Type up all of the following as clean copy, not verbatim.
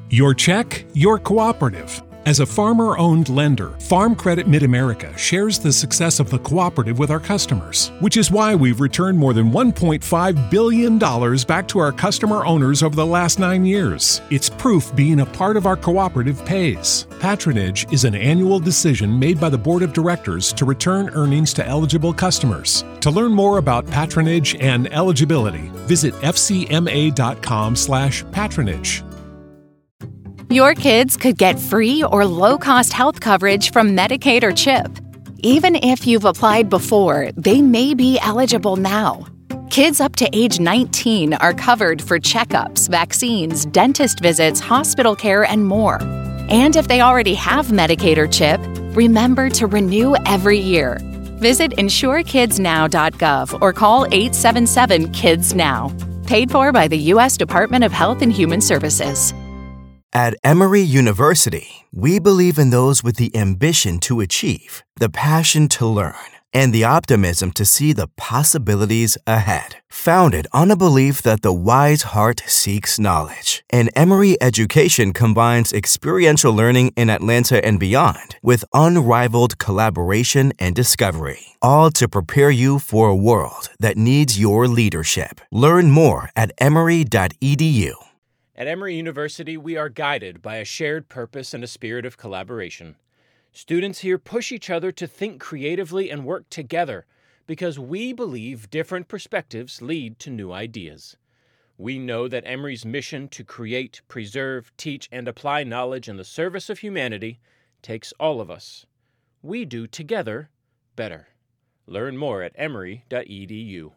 Your check, your cooperative. As a farmer-owned lender, Farm Credit Mid-America shares the success of the cooperative with our customers, which is why we've returned more than $1.5 billion back to our customer owners over the last 9 years. It's proof being a part of our cooperative pays. Patronage is an annual decision made by the Board of Directors to return earnings to eligible customers. To learn more about patronage and eligibility, visit fcma.com/patronage. Your kids could get free or low-cost health coverage from Medicaid or CHIP. Even if you've applied before, they may be eligible now. Kids up to age 19 are covered for checkups, vaccines, dentist visits, hospital care, and more. And if they already have Medicaid or CHIP, remember to renew every year. Visit insurekidsnow.gov or call 877-KIDS-NOW. Paid for by the U.S. Department of Health and Human Services. At Emory University, we believe in those with the ambition to achieve, the passion to learn, and the optimism to see the possibilities ahead. Founded on a belief that the wise heart seeks knowledge, and Emory education combines experiential learning in Atlanta and beyond with unrivaled collaboration and discovery, all to prepare you for a world that needs your leadership. Learn more at emory.edu. At Emory University, we are guided by a shared purpose and a spirit of collaboration. Students here push each other to think creatively and work together because we believe different perspectives lead to new ideas. We know that Emory's mission to create, preserve, teach, and apply knowledge in the service of humanity takes all of us. We do together better. Learn more at emory.edu.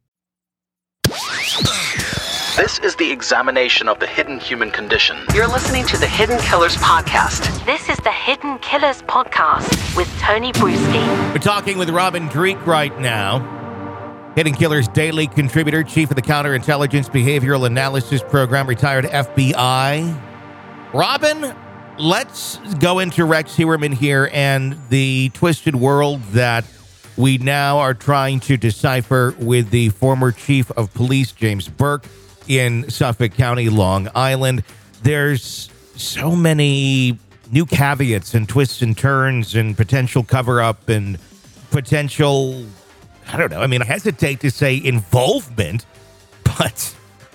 This is the examination of the hidden human condition. You're listening to the Hidden Killers Podcast. This is the Hidden Killers Podcast with Tony Brewski. We're talking with Robin Dreeke right now, Hidden Killers Daily contributor, chief of the Counterintelligence Behavioral Analysis Program, retired FBI. Robin, let's go into Rex Heuermann here and the twisted world that we now are trying to decipher with the former chief of police, James Burke, in Suffolk County, Long Island. There's so many new caveats and twists and turns and potential cover-up and potential, I don't know, I mean, I hesitate to say involvement, but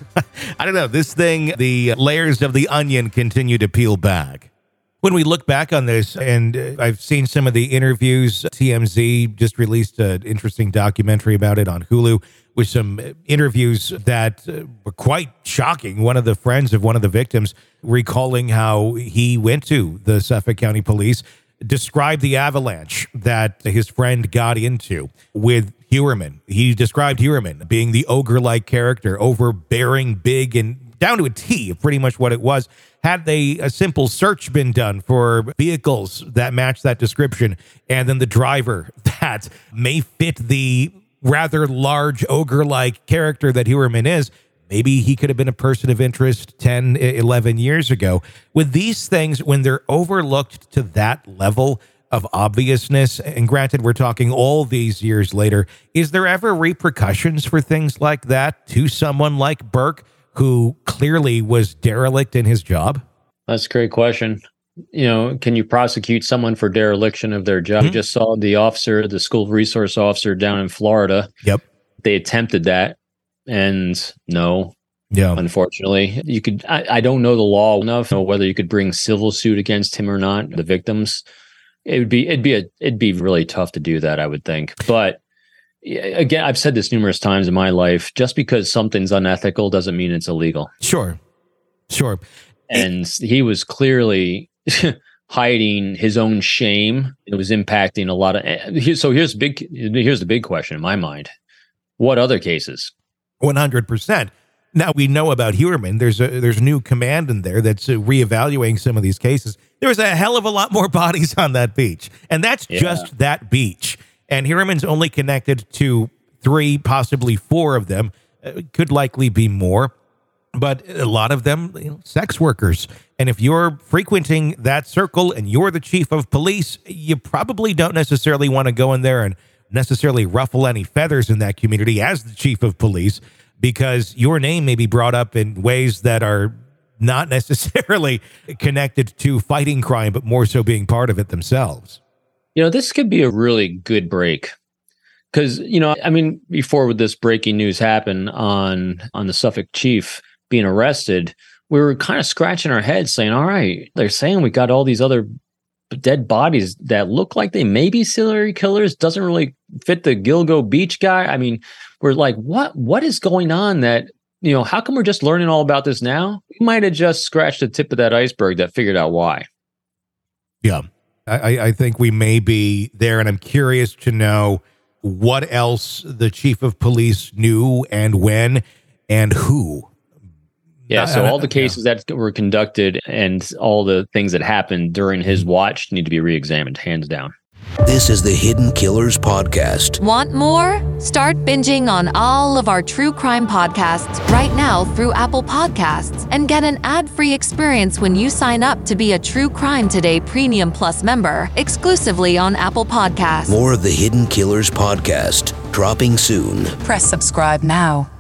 I don't know, this thing, the layers of the onion continue to peel back. When we look back on this, and I've seen some of the interviews, TMZ just released an interesting documentary about it on Hulu, with some interviews that were quite shocking. One of the friends of one of the victims recalling how he went to the Suffolk County Police, described the avalanche that his friend got into with Heuermann. He described Heuermann being the ogre-like character, overbearing, big, and down to a T, pretty much what it was. Had a simple search been done for vehicles that match that description, and then the driver that may fit the rather large ogre-like character that Heuermann is, maybe he could have been a person of interest 10, 11 years ago. With these things, when they're overlooked to that level of obviousness, and granted, we're talking all these years later, is there ever repercussions for things like that to someone like Burke, who clearly was derelict in his job? That's a great question. You know, can you prosecute someone for dereliction of their job? We just saw the school resource officer down in Florida. Yep. They attempted that, and no. Yeah. Unfortunately, you could. I don't know the law enough to know whether you could bring civil suit against him or not. The victims, it'd be really tough to do that, I would think. But again, I've said this numerous times in my life. Just because something's unethical doesn't mean it's illegal. Sure. And he was clearly hiding his own shame. It was impacting a lot of. So here's the big question in my mind: what other cases? 100%. Now we know about Heuermann. There's a new command in there that's reevaluating some of these cases. There was a hell of a lot more bodies on that beach, and that's just that beach. And Heuermann's only connected to 3, possibly 4 of them. Could likely be more. But a lot of them, sex workers. And if you're frequenting that circle and you're the chief of police, you probably don't necessarily want to go in there and necessarily ruffle any feathers in that community as the chief of police, because your name may be brought up in ways that are not necessarily connected to fighting crime, but more so being part of it themselves. This could be a really good break. Because, before this breaking news happened on the Suffolk chief being arrested, we were kind of scratching our heads saying, all right, they're saying we got all these other dead bodies that look like they may be serial killers. Doesn't really fit the Gilgo Beach guy. I mean, we're like, what is going on that, how come we're just learning all about this now? We might have just scratched the tip of that iceberg that figured out why. Yeah, I think we may be there, and I'm curious to know what else the chief of police knew and when and who. Yeah, so all the cases that were conducted and all the things that happened during his watch need to be re-examined, hands down. This is the Hidden Killers Podcast. Want more? Start binging on all of our true crime podcasts right now through Apple Podcasts and get an ad-free experience when you sign up to be a True Crime Today Premium Plus member exclusively on Apple Podcasts. More of the Hidden Killers Podcast dropping soon. Press subscribe now.